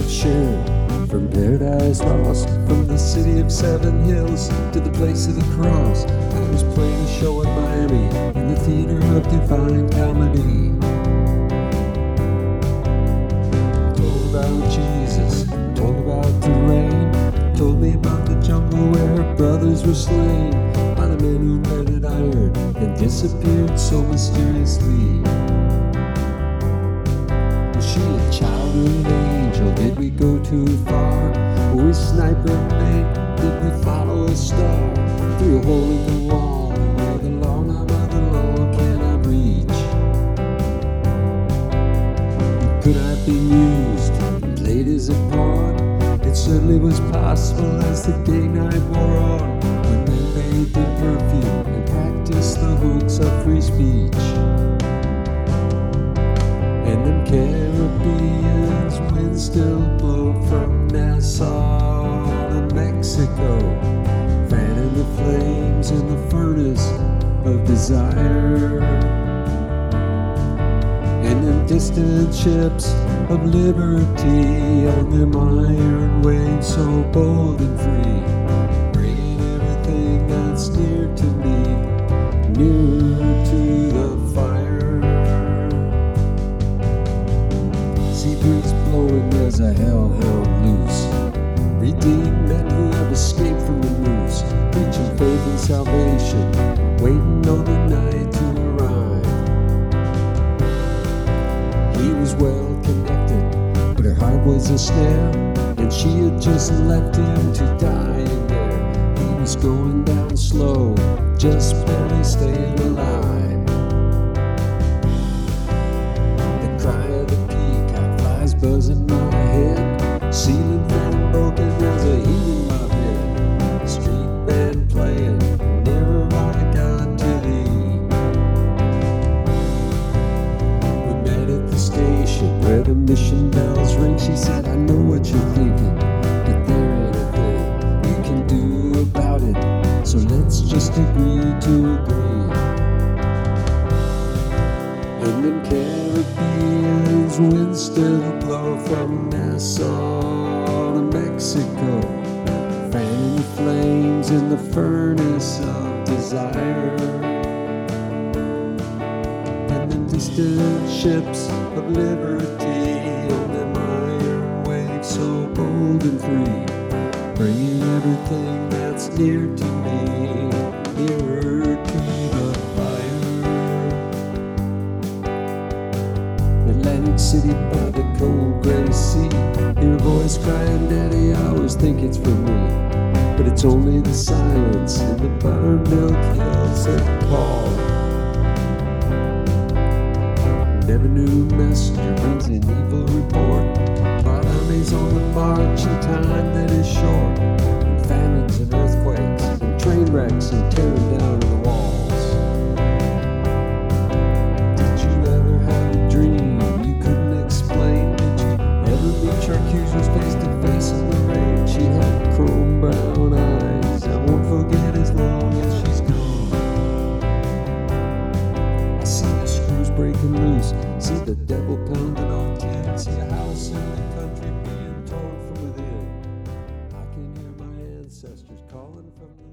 shared. From paradise lost, from the city of 7 hills to the place of the cross. I was playing a show in Miami in the theater of divine comedy. Told about Jesus, told about the rain, told me about the jungle where brothers were slain by the men who welded iron and disappeared so mysteriously. Was she a child or an angel? Did we go too far? Were we sniper bait? Did we follow a star? Through a hole in the wall where the long arm of the law cannot reach. Could I be used and played as a pawn? It certainly was possible as the gay night wore on, when men made their perfume and practiced the hooks of free speech. And them Caribbeans winds still blow from Nassau to Mexico, fanning the flames in the furnace of desire. And them distant ships of liberty on them iron waves so bold and free, bringing everything that's dear to me nearer to the fire. Sea breeze blowing, there's a hellhound loose, redeemed men who have escaped from the noose, preaching faith and salvation, waiting on the night to arrive. He was well connected, but her heart was a snare, and she had just left him to die in there. He was going down slow, just barely staying alive. The cry of the peacock flies buzzing my head, ceiling fan broken, there's a heat in my bed. Street band playing, nearer I got to thee. We met at the station where the mission bells ring. She said, I know what you're thinking, but there ain't a thing you can do about it, so let's just agree to agree. And them Caribbeans winds still blow from Nassau to Mexico, fanning the flames in the furnace of desire. And them distant ships of liberty on them iron waves so bold and free, bringing everything that's near to me nearer to the fire. Atlantic City by the cold gray sea, hear a voice crying, Daddy, I always think it's for me, but it's only the silence in the buttermilk hills that call. Never knew messenger brings an evil report about armies on the march in time that is short, and famines and earthquakes and train wrecks and tearing down of the walls. Did you ever have a dream you couldn't explain? Did you ever meet your accusers face to face in the rain? She had chrome brown eyes I won't forget as long as she's gone. I see the screws breaking loose, see the devil pounding on tin, see a house in the country being torn from within. I can hear my ancestors calling from the